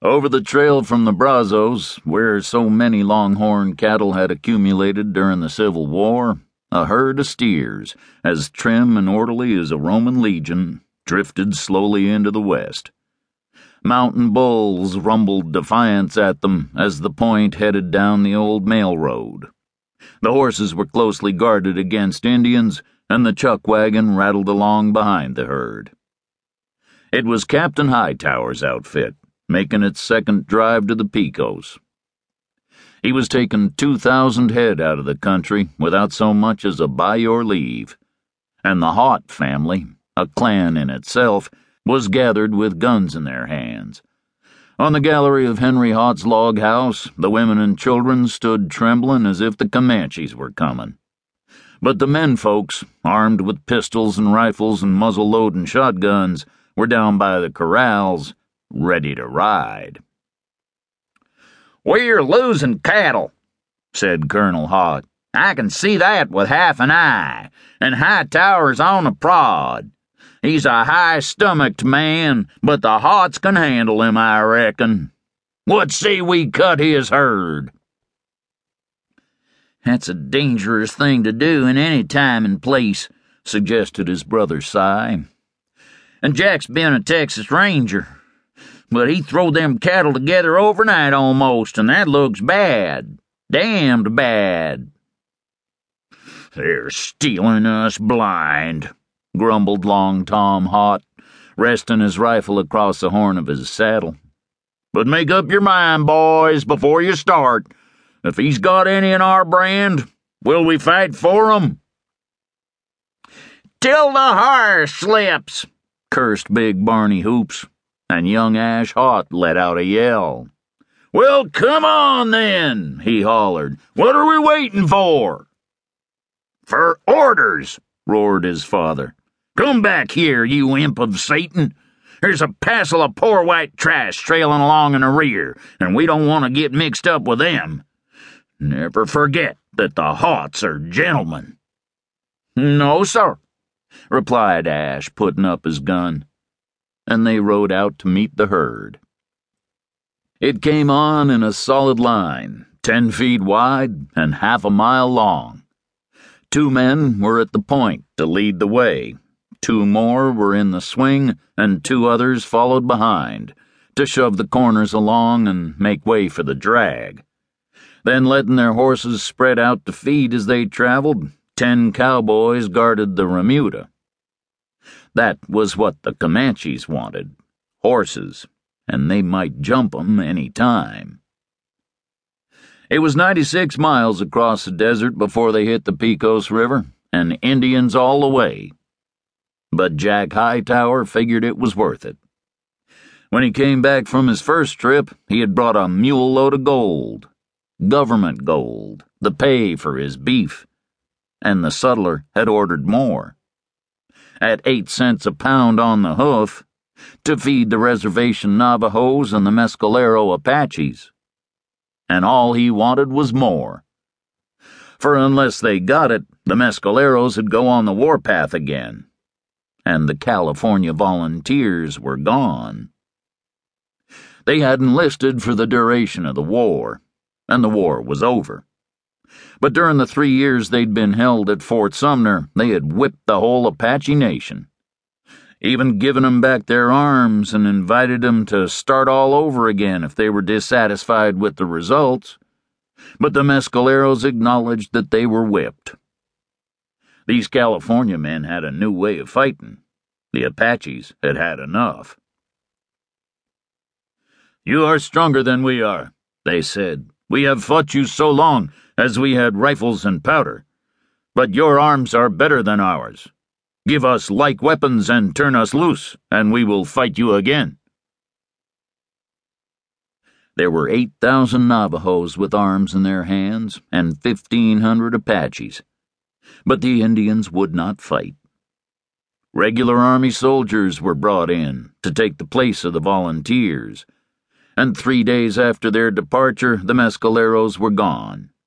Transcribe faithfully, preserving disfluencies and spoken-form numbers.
Over the trail from the Brazos, where so many longhorn cattle had accumulated during the Civil War, a herd of steers, as trim and orderly as a Roman legion, drifted slowly into the west. Mountain bulls rumbled defiance at them as the point headed down the old mail road. The horses were closely guarded against Indians, and the chuck wagon rattled along behind the herd. It was Captain Hightower's outfit, making its second drive to the Pecos. He was taking two thousand head out of the country without so much as a by your leave, and the Haught family, a clan in itself, was gathered with guns in their hands. On the gallery of Henry Haught's log house, the women and children stood trembling as if the Comanches were coming. But the men folks, armed with pistols and rifles and muzzle-loading shotguns, were down by the corrals, ready to ride. "We're losing cattle," said Colonel Haught. "I can see that with half an eye, and Hightower's on the prod. He's a high-stomached man, but the Haught's can handle him, I reckon. What say we cut his herd?" "That's a dangerous thing to do in any time and place," suggested his brother Si. "And Jack's been a Texas Ranger. But he throwed them cattle together overnight almost, and that looks bad. Damned bad." "They're stealing us blind," grumbled Long Tom Haught, resting his rifle across the horn of his saddle. "But make up your mind, boys, before you start. If he's got any in our brand, will we fight for 'em?" "Till the horse slips," cursed Big Barney Hoops, and young Ash Haught let out a yell. "Well, come on then," he hollered. "What are we waiting for?" "For orders," roared his father. "Come back here, you imp of Satan. There's a passel of poor white trash trailing along in the rear, and we don't want to get mixed up with them. Never forget that the Haught's are gentlemen." "No, sir," replied Ash, putting up his gun, and they rode out to meet the herd. It came on in a solid line, ten feet wide and half a mile long. Two men were at the point to lead the way, two more were in the swing, and two others followed behind, to shove the corners along and make way for the drag. Then, letting their horses spread out to feed as they traveled, ten cowboys guarded the remuda. That was what the Comanches wanted, horses, and they might jump 'em any time. It was ninety-six miles across the desert before they hit the Pecos River, and Indians all the way. But Jack Hightower figured it was worth it. When he came back from his first trip, he had brought a mule load of gold. Government gold, the pay for his beef. And the sutler had ordered more. At eight cents a pound on the hoof, to feed the reservation Navajos and the Mescalero Apaches. And all he wanted was more. For unless they got it, the Mescaleros would go on the warpath again. And the California Volunteers were gone. They had enlisted for the duration of the war, and the war was over. But during the three years they'd been held at Fort Sumner, they had whipped the whole Apache nation, even given 'em back their arms and invited 'em to start all over again if they were dissatisfied with the results. But the Mescaleros acknowledged that they were whipped. These California men had a new way of fighting. The Apaches had had enough. "You are stronger than we are," they said. "We have fought you so long as we had rifles and powder. But your arms are better than ours. Give us like weapons and turn us loose, and we will fight you again." There were eight thousand Navajos with arms in their hands and fifteen hundred Apaches. But the Indians would not fight. Regular army soldiers were brought in to take the place of the volunteers, and three days after their departure the Mescaleros were gone,